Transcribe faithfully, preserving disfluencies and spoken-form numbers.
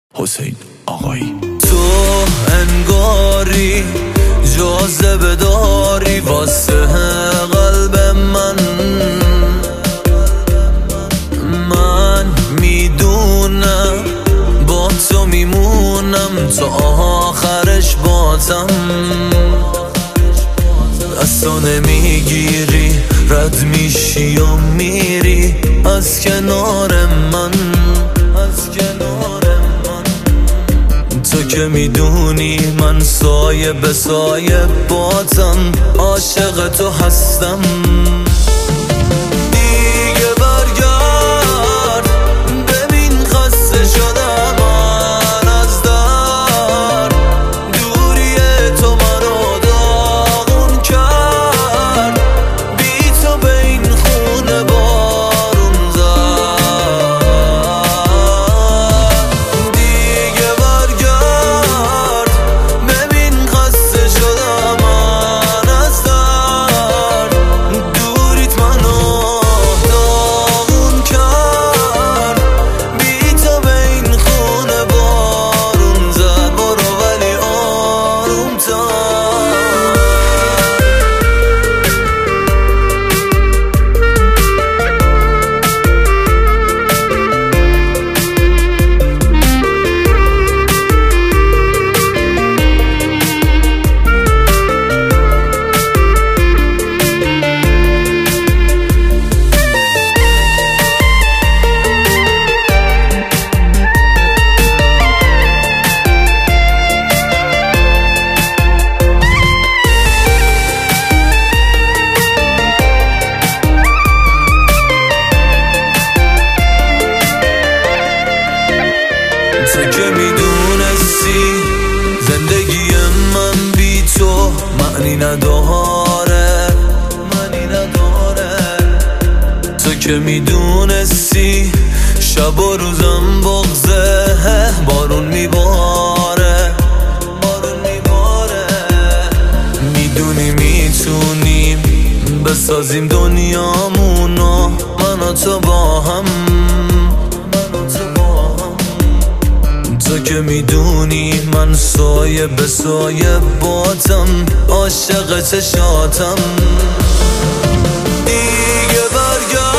حسین آقایی. تو انگاری جاذبه داری واسه قلب من، من میدونم با تو میمونم تا آخرش باتم. دستا نمیگیری رد میشی یا میری از کنار من، از کنار من. تو که میدونی من سایه به سایه باتم، عاشق تو هستم. دیگه برگرد ببین خسته شدم من از در دوری تو، منو داغون کرد بی تو به این خونه بارون زد. دیگه برگرد ببین خسته شدم من از در دوریت، منو داغون کرد بی تو به این خونه بارون زد. برو ولی آروم تر. تو که میدونستی زندگی من بی تو معنی نداره، معنی نداره. تو که میدونستی شب و روزم بغضه بارون میباره، بارون میباره. میدونی میتونیم بسازیم دنیامونو من و تو با هم، تو که میدونی من سایه به سایه باتم، عاشق چشاتم. دیگه برگرد